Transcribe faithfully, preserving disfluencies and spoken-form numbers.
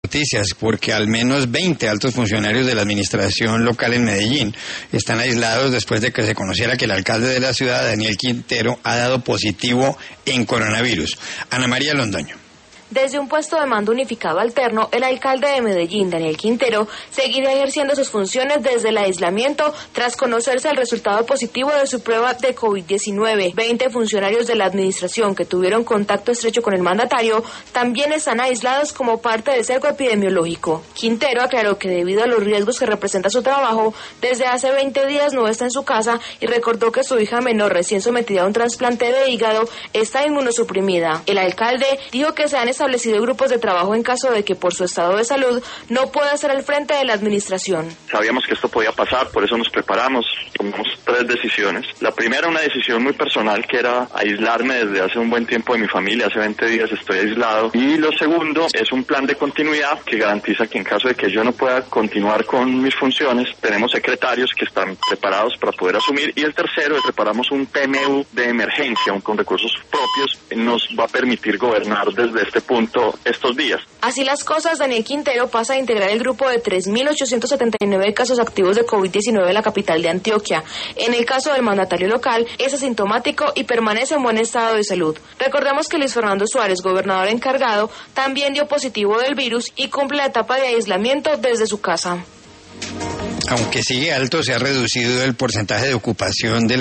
noticias, porque al menos veinte altos funcionarios de la administración local en Medellín están aislados después de que se conociera que el alcalde de la ciudad, Daniel Quintero, ha dado positivo en coronavirus. Ana María Londoño. Desde un puesto de mando unificado alterno, el alcalde de Medellín, Daniel Quintero, seguirá ejerciendo sus funciones desde el aislamiento tras conocerse el resultado positivo de su prueba de COVID diecinueve. veinte funcionarios de la administración que tuvieron contacto estrecho con el mandatario también están aislados como parte del cerco epidemiológico. Quintero aclaró que debido a los riesgos que representa su trabajo, desde hace veinte días no está en su casa y recordó que su hija menor recién sometida a un trasplante de hígado está inmunosuprimida. El alcalde dijo que se han establecido grupos de trabajo en caso de que por su estado de salud no pueda estar al frente de la administración. Sabíamos que esto podía pasar, por eso nos preparamos, tomamos tres decisiones. La primera, una decisión muy personal, que era aislarme desde hace un buen tiempo de mi familia, hace veinte días estoy aislado. Y lo segundo es un plan de continuidad que garantiza que en caso de que yo no pueda continuar con mis funciones, tenemos secretarios que están preparados para poder asumir. Y el tercero es preparamos un P M U de emergencia, un con recursos propios, nos va a permitir gobernar desde este punto estos días. Así las cosas, Daniel Quintero pasa a integrar el grupo de tres mil ochocientos setenta y nueve casos activos de COVID diecinueve en la capital de Antioquia. En el caso del mandatario local, es asintomático y permanece en buen estado de salud. Recordemos que Luis Fernando Suárez, gobernador encargado, también dio positivo del virus y cumple la etapa de aislamiento desde su casa. Aunque sigue alto, se ha reducido el porcentaje de ocupación de